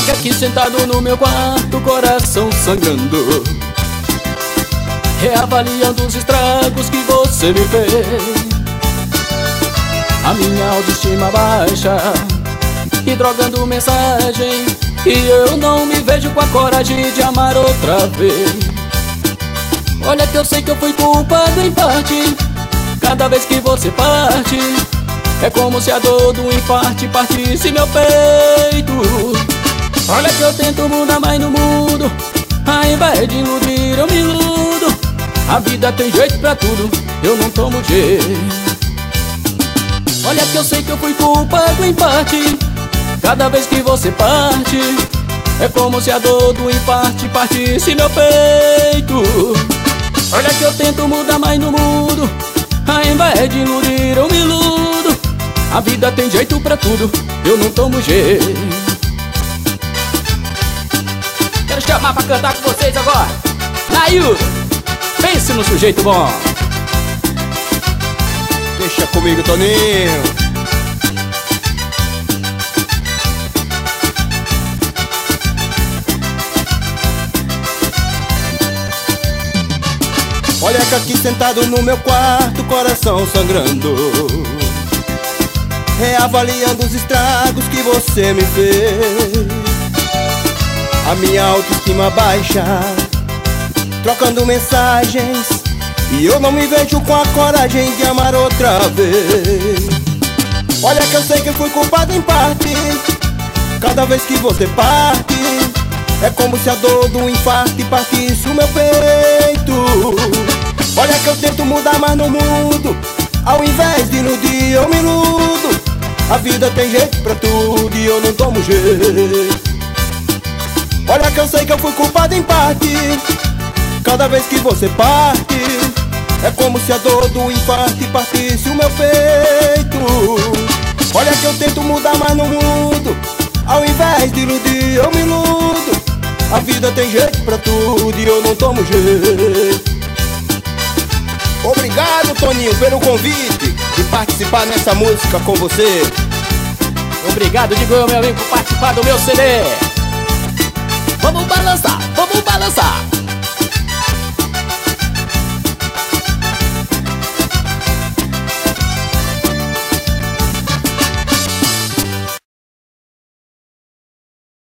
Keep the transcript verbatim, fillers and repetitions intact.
que aqui sentado no meu quarto, coração sangrando, reavaliando os estragos que você me fez. A minha autoestima baixa e drogando mensagem, e eu não me vejo com a coragem de amar outra vez. Olha que eu sei que eu fui culpado em parte. Cada vez que você parte, é como se a dor do infarte partisse meu peito. Olha que eu tento mudar, mas não mudo. Ao invés de iludir, eu me iludo. A vida tem jeito pra tudo, eu não tomo jeito. Olha que eu sei que eu fui culpado em parte. Cada vez que você parte, é como se a dor do infarte partisse meu peito. Olha que eu tento mudar, mas não mudo. Ao invés de iludir, eu me iludo. A vida tem jeito pra tudo, eu não tomo jeito. Quero chamar pra cantar com vocês agora Nail, pense no sujeito bom. Deixa comigo, Toninho. Olha que aqui sentado no meu quarto, coração sangrando, reavaliando os estragos que você me fez. A minha autoestima baixa, trocando mensagens, e eu não me vejo com a coragem de amar outra vez. Olha que eu sei que eu fui culpado em parte. Cada vez que você parte, é como se a dor do infarte partisse o meu peito. Olha que eu tento mudar, mas não mudo. Ao invés de iludir, eu me iludo. A vida tem jeito pra tudo e eu não tomo jeito. Olha que eu sei que eu fui culpado em parte. Cada vez que você parte, é como se a dor do infarte partisse o meu peito. Olha que eu tento mudar, mas não mudo. Ao invés de iludir, eu me iludo. A vida tem jeito pra tudo e eu não tomo jeito. Obrigado, Toninho, pelo convite de participar nessa música com você. Obrigado, digo eu, meu amigo, por participar do meu C D. Vamos balançar, vamos balançar.